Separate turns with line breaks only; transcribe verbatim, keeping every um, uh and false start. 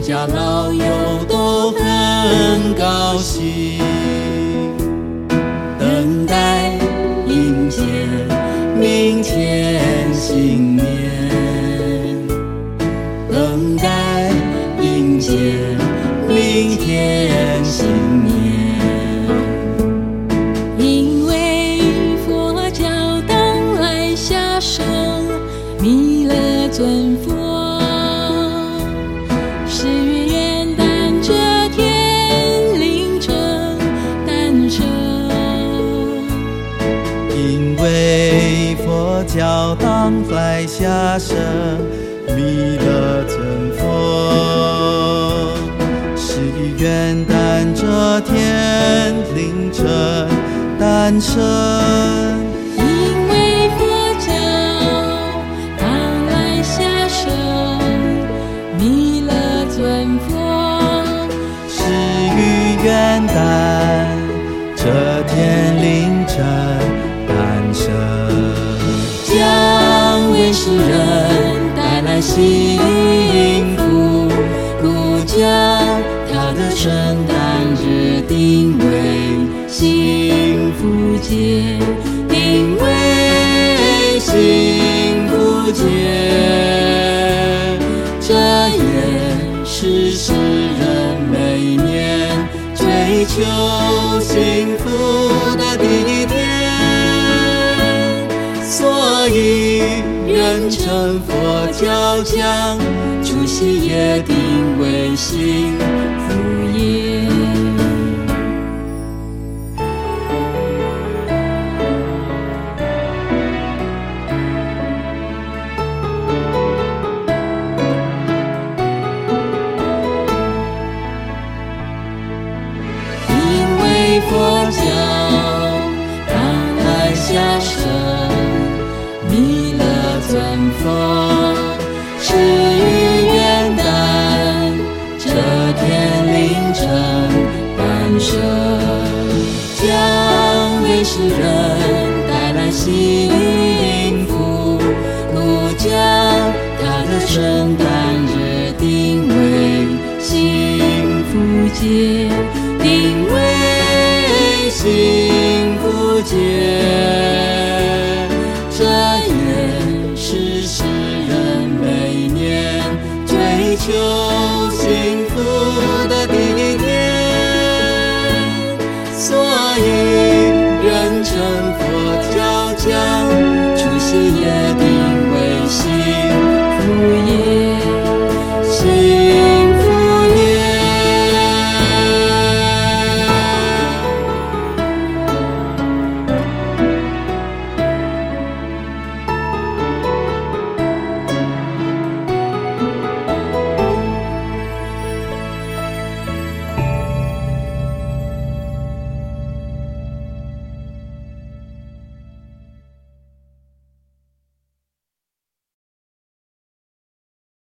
家老友都很高兴，等待迎接明天新年，等待迎接明天新年。
因为佛教当来下生弥勒尊佛，十月元旦这天凌晨诞生。
因为佛教当来下生弥勒尊佛，十月元旦这天凌晨诞生。
因为佛教当来下生弥勒尊佛，
十月元旦这天凌晨诞生，将为世人带来幸福，故将他的圣诞日定为幸福节，定为幸福节。这也是世人每年追求幸福的第一天，所以人称佛教将除夕夜定为幸福夜。 佛教当来下生弥勒尊佛，十月元旦这天凌晨诞生，将为世人带来幸福，故将他的圣诞日定为幸福节，定为幸福节。这也是世人每年追求幸福的第一天，所以人称佛教将除夕夜